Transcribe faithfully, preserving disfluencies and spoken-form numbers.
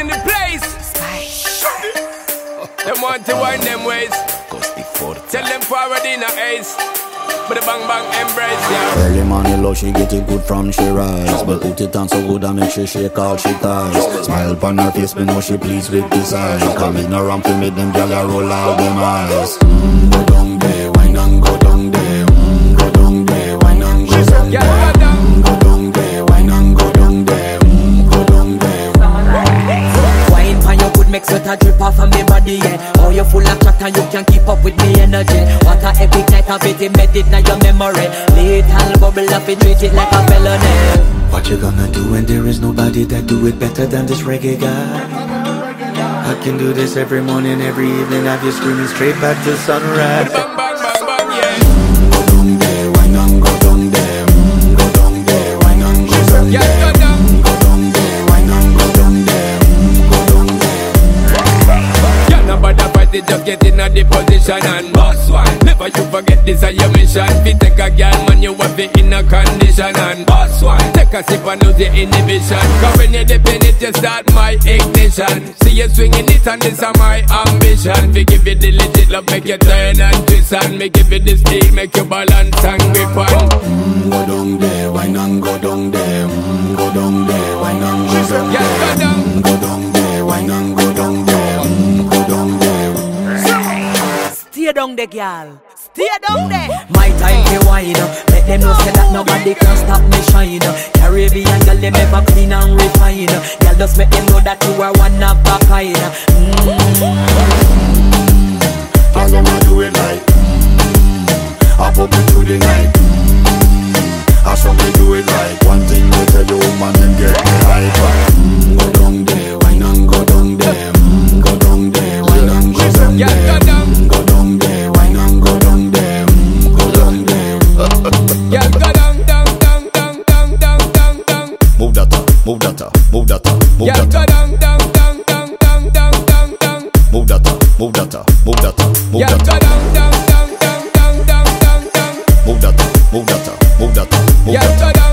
in the place. Them want to wind them ways. Tell them forward in a ace. But the bang bang embrace, yeah. Early morning love, she get it good from she rise. But put it on so good I make she shake all she ties. Smile upon her face, me know she pleased with this eyes. Come in around to make them gyal roll out them eyes. Mm, go down there, wine and go down there. Mm, go down there, wine and go down there. Mm, go down there, wine and go down there. Mm, go down there. Wine for your good make sweat a drip off of me body, yeah. Oh, you full of chat and you can keep up with me energy. What a epic night of it, embedded in your memory. Little bubble up and treat it like a felony. What you gonna do when there is nobody that do it better than this reggae guy? I can do this every morning, every evening. Have you screaming straight back to sunrise. Bang bang bang bang, yeah. Mm, go down there, wine and go down there. Mm, go down there, wine and go down there. Yeah, go down. Mm, go down there, wine and go down there. Mm, go down there. Yeah, nobody fight it, just get in a the position and boss one. Never you forget this is your mission. Fi take a girl, man, you have it in a condition and boss one. Take a sip and lose your inhibition. Cause when you dip in it, you start my ignition. See you swinging it and this is my ambition. Fi give you the legit love, make you turn and twist and me give you the steel, make you balance and grip on. Mm, go down there, wine and go down there. Mm, go down there, wine and go down there. Yeah, go down. Mm, go down there, wine and go down there. Mm, go down there. Stay down there, girl. Stay down there. My time to wine up. Let them know say that nobody can stop me shine. Caribbean girl, they never clean and refine. Girl, just make them know that you are one of a kind. Mm-hmm. All them a do it like mm, I pop it through the night. Mm, I saw me do it like one thing they tell you, woman, and get me hyper. Mm, go down there, wine and go down there. Mm, go down there, wine and go down Yeah, there. go down. Mm, go down there, wine and go down there. Mm, go down there. Yeah, go down, down, down, down, down, down, down, down. Move that up, move that up, move that up, move Yeah, that go up. down, down, down, down, down, down, down, down. Move that up, move that up, move that up, move Yeah, that go up. down, down, down, down, down, down, down, down. Move that up, move that up, move that up, move Yeah, that go up. down.